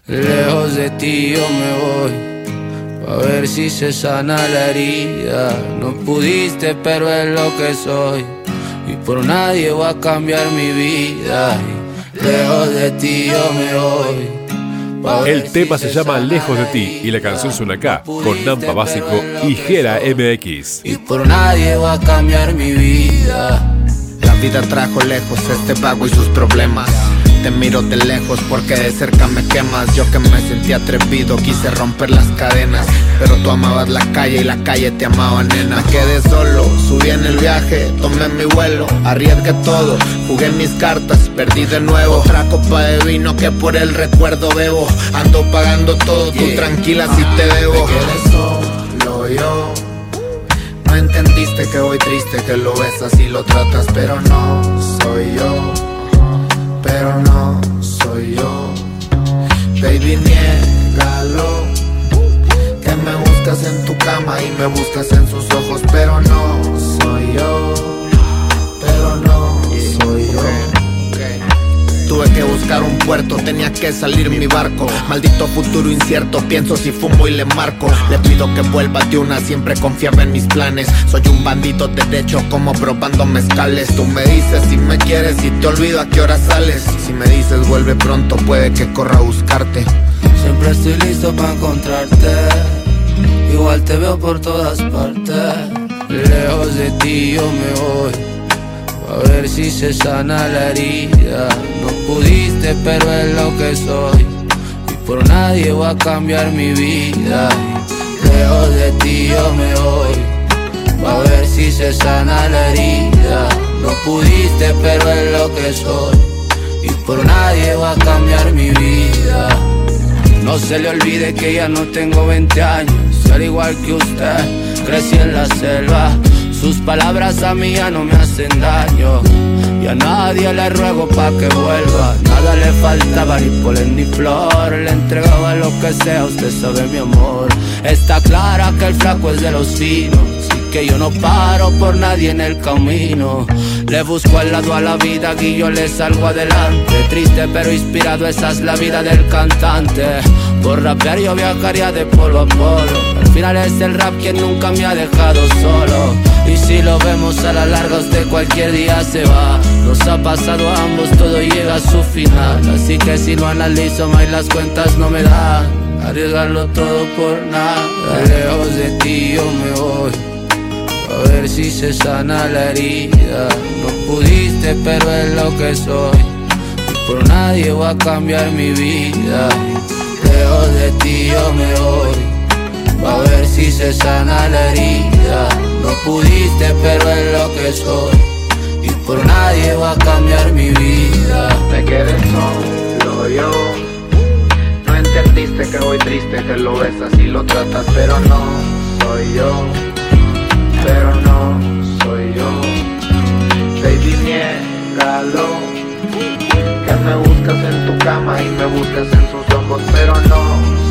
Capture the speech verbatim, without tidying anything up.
Lejos de ti yo me voy, a ver si se sana la herida. No pudiste, pero es lo que soy, y por nadie voy a cambiar mi vida. Lejos de ti yo me voy. El tema se llama Lejos de ti y la canción suena acá, con Nampa Básico y Gera M X. Y por nadie voy a cambiar mi vida. La vida trajo lejos este vago y sus problemas. Te miro de lejos porque de cerca me quemas. Yo que me sentí atrevido quise romper las cadenas, pero tú amabas la calle y la calle te amaba, nena. Me quedé solo, subí en el viaje, tomé mi vuelo, arriesgué todo, jugué mis cartas, perdí de nuevo. Otra copa de vino que por el recuerdo bebo. Ando pagando todo, tú tranquila si te debo. Me quedé solo yo. No entendiste que voy triste, que lo besas y lo tratas, pero no soy yo. Pero no soy yo. Baby, niégalo, que me buscas en tu cama y me buscas en sus ojos, pero no soy yo. Pero no soy yo. Tuve que buscar un puerto, tenía que salir mi barco. Maldito futuro incierto, pienso si fumo y le marco. Le pido que vuelva de una, siempre confiaba en mis planes. Soy un bandito derecho como probando mezcales. Tú me dices si me quieres y te olvido a qué hora sales. Si me dices vuelve pronto, puede que corra a buscarte. Siempre estoy listo para encontrarte, igual te veo por todas partes. Lejos de ti yo me voy, a ver si se sana la herida. No pudiste, pero es lo que soy, y por nadie voy a cambiar mi vida. Lejos de ti yo me voy, a ver si se sana la herida. No pudiste, pero es lo que soy, y por nadie voy a cambiar mi vida. No se le olvide que ya no tengo veinte años, al igual que usted, crecí en la selva. Sus palabras a mí ya no me hacen daño, y a nadie le ruego pa' que vuelva. Nada le faltaba, ni polen ni flor, le entregaba lo que sea, usted sabe mi amor. Está clara que el flaco es de los finos, y que yo no paro por nadie en el camino. Le busco al lado a la vida y yo le salgo adelante. Triste pero inspirado, esa es la vida del cantante. Por rapear yo viajaría de polo a polo, al final es el rap quien nunca me ha dejado solo. Y si lo vemos a la larga, usted cualquier día se va. Nos ha pasado a ambos, todo llega a su final. Así que si lo analizo más las cuentas no me dan, arriesgarlo todo por nada. Lejos de ti yo me voy, a ver si se sana la herida. No pudiste, pero es lo que soy, y por nadie voy a cambiar mi vida. Lejos de ti yo me voy, a ver si se sana la herida. No pudiste, pero es lo que soy, y por nadie voy a cambiar mi vida. Me quedé solo yo. No entendiste que voy triste, que lo besas y lo tratas, pero no soy yo. Pero no soy yo. Baby, niégalo, que me buscas en tu cama y me buscas en sus ojos, pero no